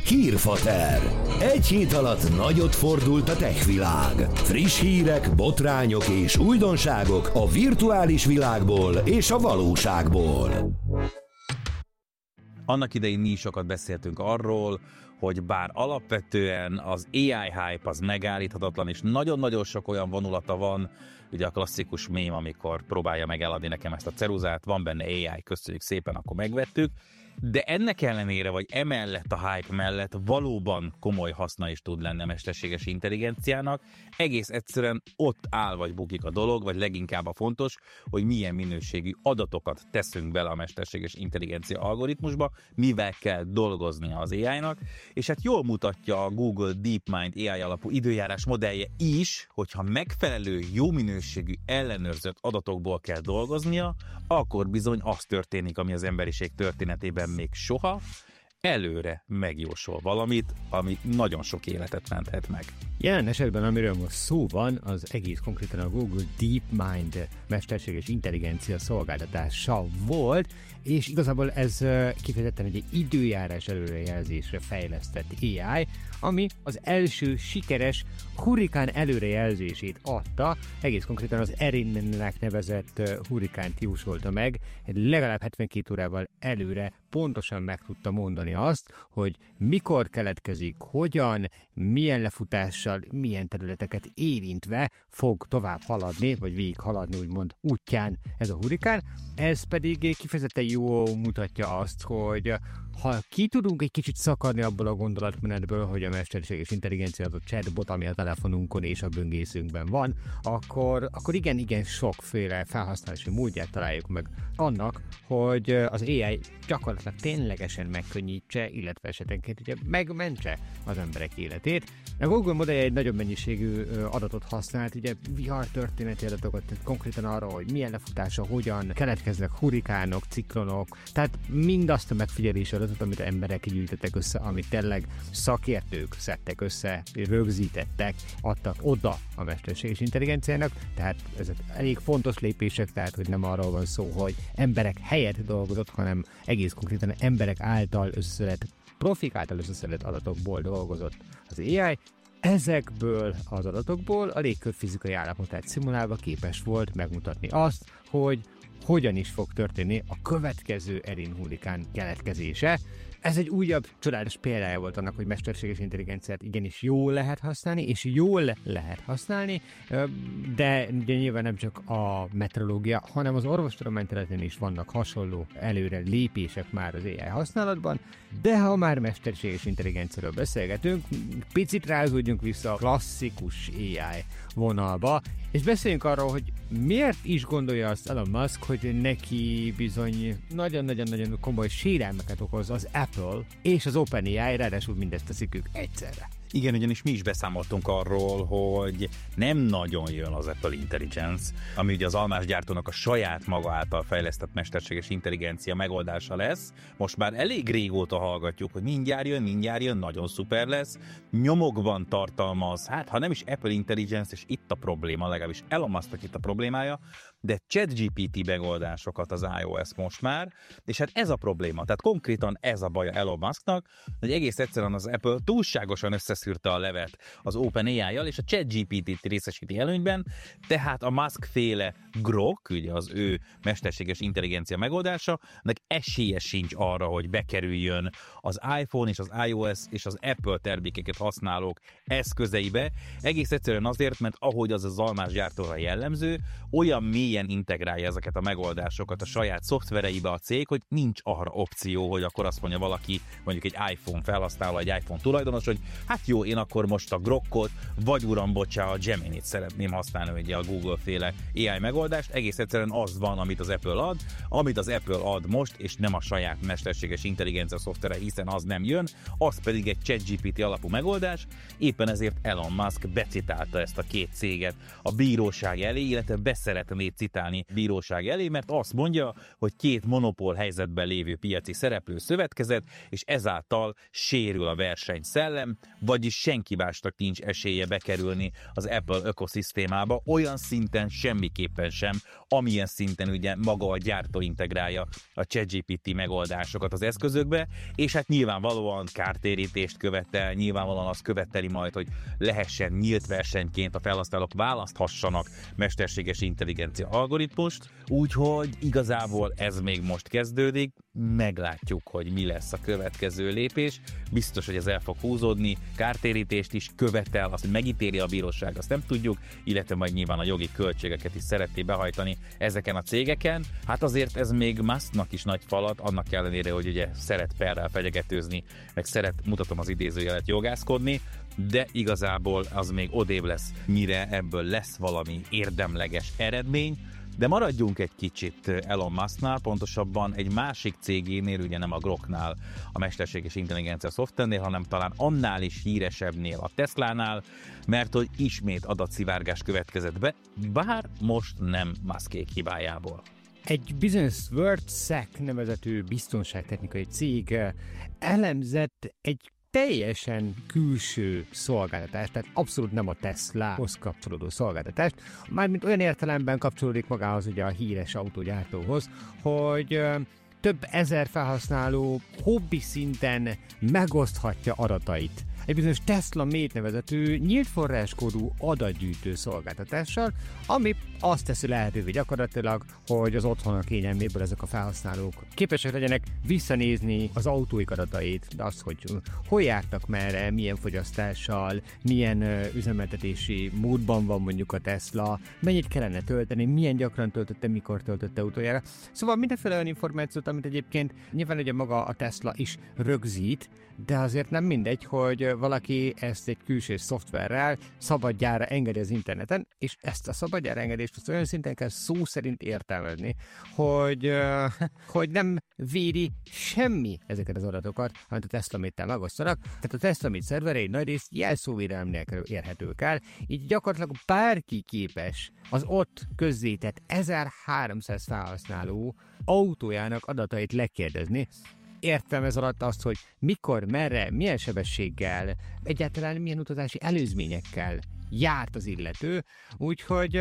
Hírfater. Egy hét alatt nagyot fordult a techvilág. Friss hírek, botrányok és újdonságok a virtuális világból és a valóságból. Annak idején mi is sokat beszéltünk arról, hogy bár alapvetően az AI hype az megállíthatatlan, és nagyon-nagyon sok olyan vonulata van, ugye a klasszikus mém, amikor próbálja meg eladni nekem ezt a ceruzát, van benne AI, köszönjük szépen, akkor megvettük, de ennek ellenére, vagy emellett a hype mellett valóban komoly haszna is tud lenni a mesterséges intelligenciának. Egész egyszerűen ott áll vagy bukik a dolog, vagy leginkább a fontos, hogy milyen minőségű adatokat teszünk bele a mesterséges intelligencia algoritmusba, mivel kell dolgoznia az AI-nak, és hát jól mutatja a Google DeepMind AI alapú időjárás modellje is, hogyha megfelelő, jó minőségű, ellenőrzött adatokból kell dolgoznia, akkor bizony az történik, ami az emberiség történetében még soha, előre megjósol valamit, ami nagyon sok életet menthet meg. Jelen esetben, amiről most szó van, az egész konkrétan a Google DeepMind mesterséges intelligencia szolgáltatása volt, és igazából ez kifejezetten egy időjárás előrejelzésre fejlesztett AI, ami az első sikeres hurrikán előrejelzését adta, egész konkrétan az Erin-nek nevezett hurrikánt jósolta meg, legalább 72 órával előre pontosan meg tudta mondani azt, hogy mikor keletkezik, hogyan, milyen lefutással, milyen területeket érintve fog tovább haladni, vagy végig haladni, úgymond útján ez a hurrikán. Ez pedig kifejezetten jól mutatja azt, hogy ha ki tudunk egy kicsit szakadni abból a gondolatmenetből, hogy a mesterséges intelligencia az a chatbot, ami a telefonunkon és a böngészőnkben van, akkor igen sokféle felhasználási módját találjuk meg annak, hogy az AI gyakorlatilag ténylegesen megkönnyítse, illetve esetenként ugye megmentse az emberek életét. A Google modellje egy nagyobb mennyiségű adatot használt, ugye vihartörténeti adatokat, tehát konkrétan arra, hogy milyen lefutása, hogyan keletkeznek hurrikánok, ciklonok, tehát mindazt a megfigyelési adatot, amit emberek gyűjtöttek össze, amit tényleg szakértők szedtek össze, rögzítettek, adtak oda a mesterséges intelligenciának, tehát ezek elég fontos lépések, tehát hogy nem arról van szó, hogy emberek helyett dolgozott, hanem egész konkrétan emberek által összeszedett, profik által összeszedett adatokból dolgozott az AI. Ezekből az adatokból a légkör fizikai állapotát szimulálva képes volt megmutatni azt, hogy hogyan is fog történni a következő Erin hurrikán keletkezése. Ez egy újabb csodálatos példája volt annak, hogy mesterséges intelligenciát igenis jól lehet használni, és jól lehet használni, de ugye nyilván nem csak a meteorológia, hanem az orvostudomány területén is vannak hasonló előre lépések már az AI használatban, de ha már mesterséges intelligenciáról beszélgetünk, picit rázódjunk vissza a klasszikus AI vonalba, és beszéljünk arról, hogy miért is gondolja azt Elon Musk, hogy neki bizony nagyon-nagyon komoly sérelmeket okoz az Apple és az OpenAI, ráadásul mindezt teszik ők egyszerre. Igen, ugyanis mi is beszámoltunk arról, hogy nem nagyon jön az Apple Intelligence, ami ugye az almásgyártónak a saját maga által fejlesztett mesterséges intelligencia megoldása lesz. Most már elég régóta hallgatjuk, hogy mindjárt jön, nagyon szuper lesz. Nyomokban tartalmaz, hát ha nem is Apple Intelligence, és itt a probléma, legalábbis Elon Musknak itt a problémája, de ChatGPT megoldásokat az iOS most már, és hát ez a probléma, tehát konkrétan ez a baja Elon Musknak, hogy egész egyszerűen az Apple túlságosan összeszűrte a levet az OpenAI-jal, és a ChatGPT-t részesíti előnyben, tehát a Musk-féle Grok, ugye az ő mesterséges intelligencia megoldása, nek esélye sincs arra, hogy bekerüljön az iPhone és az iOS és az Apple termékeket használók eszközeibe, egész egyszerűen azért, mert ahogy az az almásgyártóra jellemző, olyan mélyen integrálja ezeket a megoldásokat a saját szoftvereibe a cég, hogy nincs arra opció, hogy akkor azt mondja valaki, mondjuk egy iPhone felhasználó, egy iPhone tulajdonos, hogy hát jó, én akkor most a Grokot, vagy uram, bocsá, a Gemini-t szeretném használni, ugye a Google-féle AI megoldást, egész egyszerűen az van, amit az Apple ad, amit az Apple ad most, és nem a saját mesterséges intelligencia szoftvere, hiszen az nem jön, az pedig egy ChatGPT alapú megoldás, éppen ezért Elon Musk becitálta ezt a két céget a bíróság elé, illetve beszeretné citálni bíróság elé, mert azt mondja, hogy két monopól helyzetben lévő piaci szereplő szövetkezett, és ezáltal sérül a versenyszellem, vagyis senki másnak nincs esélye bekerülni az Apple ökoszisztémába, olyan szinten semmiképpen sem, amilyen szinten ugye maga a gyártó integrálja a ChatGPT megoldásokat az eszközökbe, és hát nyilvánvalóan kártérítést követel, nyilvánvalóan azt követeli majd, hogy lehessen nyílt versenyként a felhasználók választhassanak mesterséges intelligencia algoritmust, úgyhogy igazából ez még most kezdődik, meglátjuk, hogy mi lesz a következő lépés, biztos, hogy ez el fog húzódni, kártérítést is követel, azt, hogy megítéli a bíróság, azt nem tudjuk, illetve majd nyilván a jogi költségeket is szeretné behajtani ezeken a cégeken. Hát azért ez még Musknak is nagy falat, annak ellenére, hogy ugye szeret perrel fenyegetőzni, meg szeret, mutatom az idézőjelet, jogászkodni, de igazából az még odébb lesz, mire ebből lesz valami érdemleges eredmény. De maradjunk egy kicsit Elon Musknál, pontosabban egy másik cégénél, ugye nem a Groknál, a mesterséges intelligencia szoftvernél, hanem talán annál is híresebbnél, a Teslánál, mert hogy ismét adatszivárgás következett be, bár most nem Muskék hibájából. Egy bizonyos WorldSec nevezetű biztonságtechnikai cég elemzett egy teljesen külső szolgáltatást, tehát abszolút nem a Teslahoz kapcsolódó szolgáltatást, mármint olyan értelemben kapcsolódik magához ugye a híres autógyártóhoz, hogy több ezer felhasználó hobbi szinten megoszthatja adatait egy bizonyos Tesla Mate nevezetű nyílt forráskódú adatgyűjtő szolgáltatással, ami azt teszi lehetővé gyakorlatilag, hogy az otthonok kényelméből ezek a felhasználók képesek legyenek visszanézni az autóik adatait, de azt, hogy hol jártak merre, milyen fogyasztással, milyen üzemeltetési módban van mondjuk a Tesla, mennyit kellene tölteni, milyen gyakran töltötte, mikor töltötte utoljára. Szóval mindenféle olyan információt, amit egyébként nyilván ugye maga a Tesla is rögzít, de azért nem mindegy, hogy valaki ezt egy külső szoftverrel szabadjára engedi az interneten, és ezt a szabadjára engedést azt olyan szinten kell szó szerint értelmezni, hogy nem védi semmi ezeket az adatokat, amit a Tesla Mate-tel megosztanak. Tehát a Tesla Mate szerverei nagyrészt jelszóvédelem nélkül érhetők el, így gyakorlatilag bárki képes az ott közzétett 1300 felhasználó autójának adatait lekérdezni. Értem ez alatt azt, hogy mikor, merre, milyen sebességgel, egyáltalán milyen utazási előzményekkel járt az illető, úgyhogy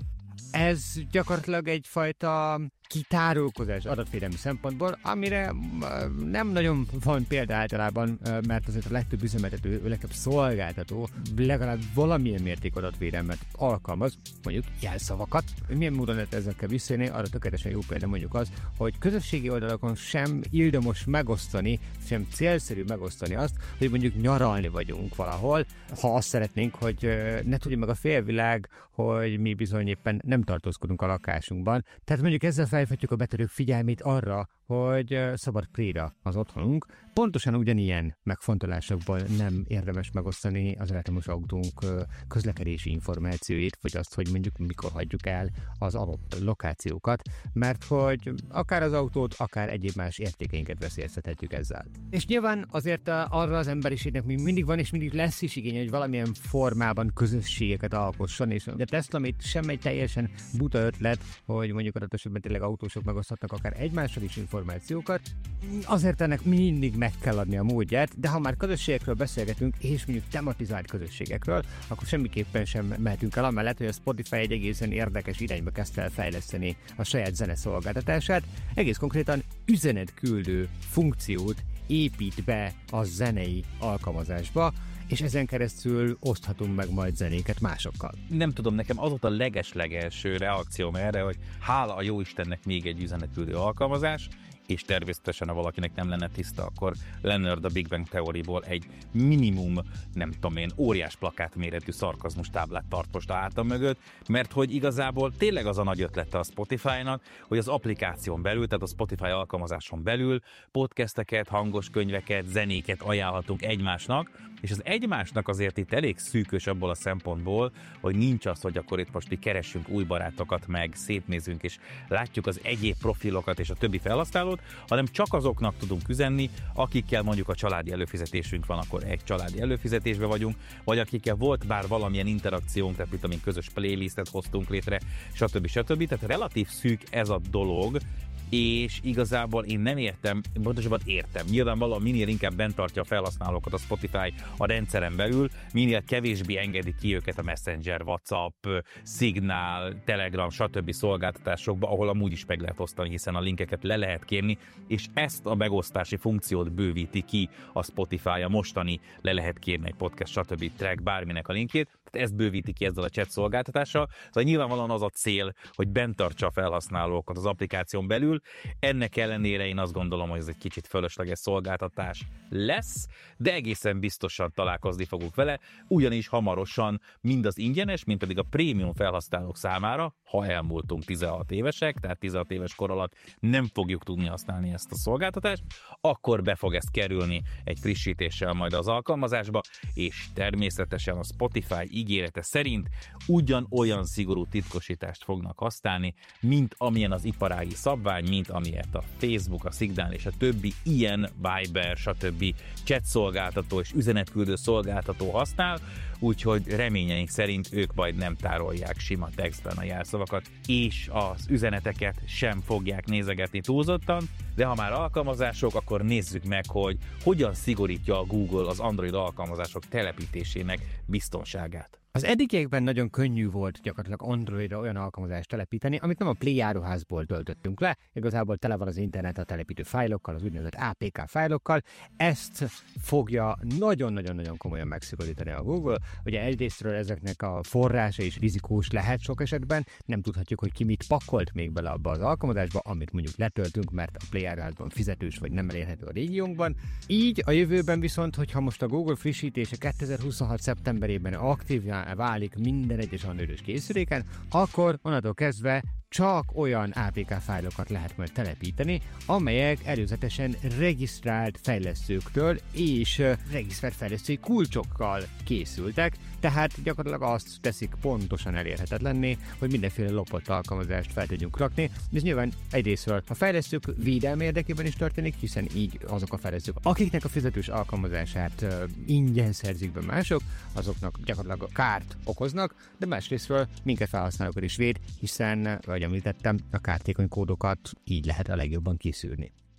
ez gyakorlatilag egyfajta kitárulkozás adatvédelmi szempontból, amire nem nagyon van példa általában, mert azért a legtöbb üzemeltető, a legtöbb szolgáltató legalább valamilyen mértékű adatvédelmet alkalmaz, mondjuk jelszavakat. Milyen módon lehet ezekkel visszajönni, arra tökéletesen jó példa mondjuk az, hogy közösségi oldalakon sem ildomos megosztani, sem célszerű megosztani azt, hogy mondjuk nyaralni vagyunk valahol, ha azt szeretnénk, hogy ne tudja meg a félvilág, hogy mi bizony éppen nem tartózkodunk a lakásunkban. Tehát mondjuk ezzel felhívhatjuk a betörők figyelmét arra, hogy szabad pléra az otthonunk. Pontosan ugyanilyen megfontolásokból nem érdemes megosztani az elektromos autónk közlekedési információit, vagy azt, hogy mondjuk mikor hagyjuk el az adott lokációkat, mert hogy akár az autót, akár egyéb más értékeinket veszélyeztethetjük ezzel. És nyilván azért arra az emberiségnek még mindig van, és mindig lesz is igény, hogy valamilyen formában közösségeket alkosson, és a Tesla Mate sem egy teljesen buta ötlet, hogy mondjuk adott esetben tényleg autósok megoszthatnak akár egymással is információkat. Azért ennek mindig meg kell adni a módját, de ha már közösségekről beszélgetünk, és mondjuk tematizált közösségekről, akkor semmiképpen sem mehetünk el amellett, hogy a Spotify egy egészen érdekes irányba kezdte el fejleszteni a saját zeneszolgáltatását. Egész konkrétan üzenetküldő funkciót épít be a zenei alkalmazásba, és ezen keresztül oszthatunk meg majd zenéket másokkal. Nem tudom, nekem az volt a leges-legelső reakcióm erre, hogy hála a jóistennek még egy üzenetküldő alkalmazás, és természetesen, ha valakinek nem lenne tiszta, akkor Leonard a Big Bang Theoryból egy minimum, nem tudom én, óriás plakát méretű szarkazmus táblát tart most a hátam mögött, mert hogy igazából tényleg az a nagy ötlete a Spotify-nak, hogy az applikáción belül, tehát a Spotify alkalmazáson belül podcasteket, hangos könyveket, zenéket ajánlhatunk egymásnak, és az egymásnak azért itt elég szűkös abból a szempontból, hogy nincs az, hogy akkor itt most mi keressünk új barátokat, meg szétnézünk, és látjuk az egyéb profilokat és a többi felhasználót, hanem csak azoknak tudunk üzenni, akikkel mondjuk a családi előfizetésünk van, akkor egy családi előfizetésbe vagyunk, vagy akikkel volt bár valamilyen interakciónk, tehát mint közös playlistet hoztunk létre, stb. Tehát relatív szűk ez a dolog, és igazából én nem értem, pontosabban értem. Nyilvánvalóan minél inkább bent tartja a felhasználókat a Spotify a rendszeren belül, minél kevésbé engedi ki őket a Messenger, WhatsApp, Signal, Telegram, stb. Szolgáltatásokba, ahol amúgy is meg lehet osztani, hiszen a linkeket le lehet kérni, és ezt a megosztási funkciót bővíti ki a Spotify, a mostani le lehet kérni egy podcast, stb. Track, bárminek a linkjét, tehát ezt bővíti ki ezzel a chat szolgáltatással. Szóval nyilvánvalóan az a cél, hogy bent tartsa a felhasználókat az applikáción belül. Ennek ellenére én azt gondolom, hogy ez egy kicsit fölösleges szolgáltatás lesz, de egészen biztosan találkozni fogunk vele, ugyanis hamarosan mind az ingyenes, mind pedig a prémium felhasználók számára, ha elmúltunk 16 évesek, tehát 16 éves kor alatt nem fogjuk tudni használni ezt a szolgáltatást, akkor be fog ezt kerülni egy frissítéssel majd az alkalmazásba, és természetesen a Spotify ígérete szerint ugyanolyan szigorú titkosítást fognak használni, mint amilyen az iparági szabvány, mint amilyet a Facebook, a Signal és a többi ilyen Viber, stb. Chat szolgáltató és üzenetküldő szolgáltató használ, úgyhogy reményeink szerint ők majd nem tárolják sima textben a jelszavakat, és az üzeneteket sem fogják nézegetni túlzottan, de ha már alkalmazások, akkor nézzük meg, hogy hogyan szigorítja a Google az Android alkalmazások telepítésének biztonságát. Az eddigiekben nagyon könnyű volt gyakorlatilag Androidra olyan alkalmazást telepíteni, amit nem a Play áruházból töltöttünk le, igazából tele van az internet a telepítő fájlokkal, az úgynevezett APK fájlokkal. Ezt fogja nagyon-nagyon-nagyon komolyan megszigorítani a Google. Ugye egyrésztről ezeknek a forrása is rizikós lehet sok esetben, nem tudhatjuk, hogy ki mit pakolt még bele abba az alkalmazásba, amit mondjuk letöltünk, mert a Play áruházban fizetős vagy nem elérhető a régiónkban. Így a jövőben viszont, hogyha most a Google frissítése 2026. szeptemberében aktív válik minden egyes androidos készüléken, akkor onnantól kezdve csak olyan APK fájlokat lehet majd telepíteni, amelyek előzetesen regisztrált fejlesztőktől és regisztrált fejlesztői kulcsokkal készültek, tehát gyakorlatilag azt teszik pontosan elérhetetlenné, hogy mindenféle lopott alkalmazást fel tudjunk rakni, és nyilván egyrésztről a fejlesztők védelme érdekében is történik, hiszen így azok a fejlesztők, akiknek a fizetős alkalmazását ingyen szerzik be mások, azoknak gyakorlatilag kárt okoznak, de másrésztről minket felhasználókat is véd, hiszen, ahogy említettem, a kártékony kódokat így lehet a legjobban kiszűrni.